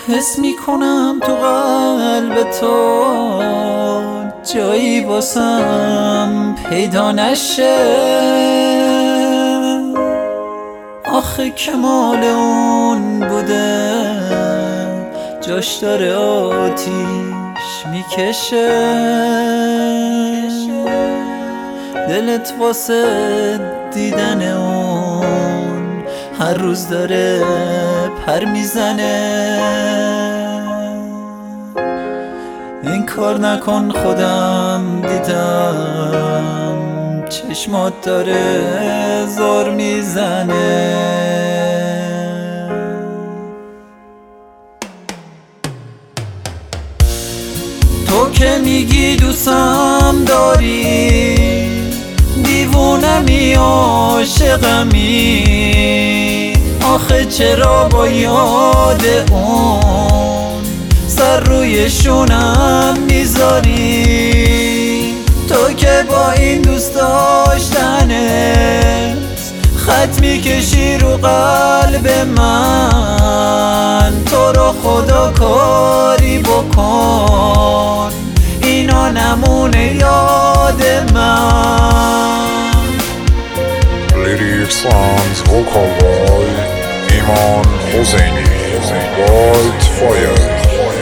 حس میکنم تو قلب تو جایی واسم پیدا نشه. آخه کمال اون بوده جاش داره آتیش میکشه. دلت واسه دیدن اون هر روز داره پر میزنه. این کار نکن خودم دیدم چشمات داره زار میزنه. تو که میگی دوستم داری دیوونمی عاشقمی، آخه چرا با یاد اون سر روی شونم میذاری؟ تو که با این دوست داشتنت خط میکشی رو قلب من. تو رو خدا کاری بکن اینا نمونه یاد من. لیریکس اند وکال ایمان حسینی وایلد فایر.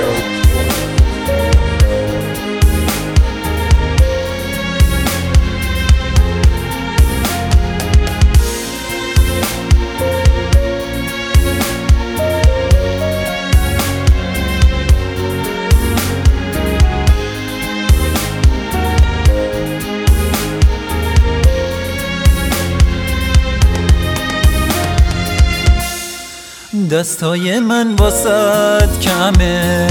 دستای من واسد کمه،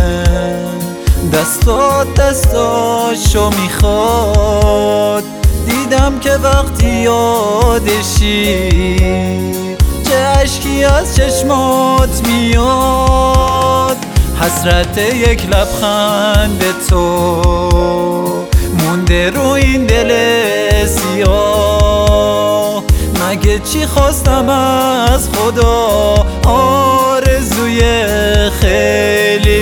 دستاشو میخواد. دیدم که وقتی یادشی چه اشکی از چشمات میاد. حسرت یک لبخند تو مونده رو این دل سیاه. مگه چی خواستم از خدا آرزوی خیلی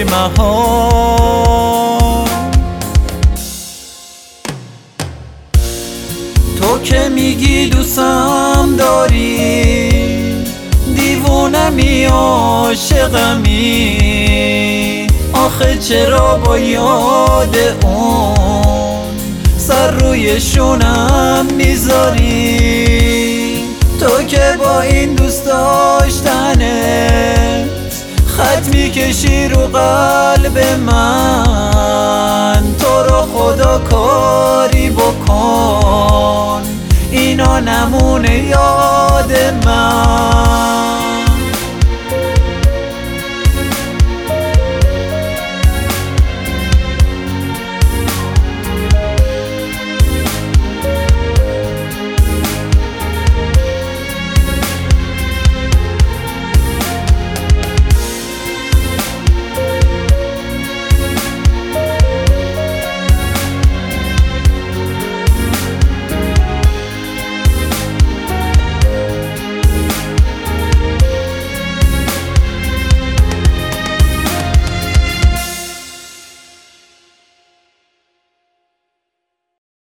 محال. تو که میگی دوستم داری دیوونمی عاشقمی، آخه چرا با یاد اون سر روی شونم میذاری؟ تو که با این دوست داشتنت خط میکشی رو قلب من. تو رو خدا کاری بکن اینا نمونه یاد من.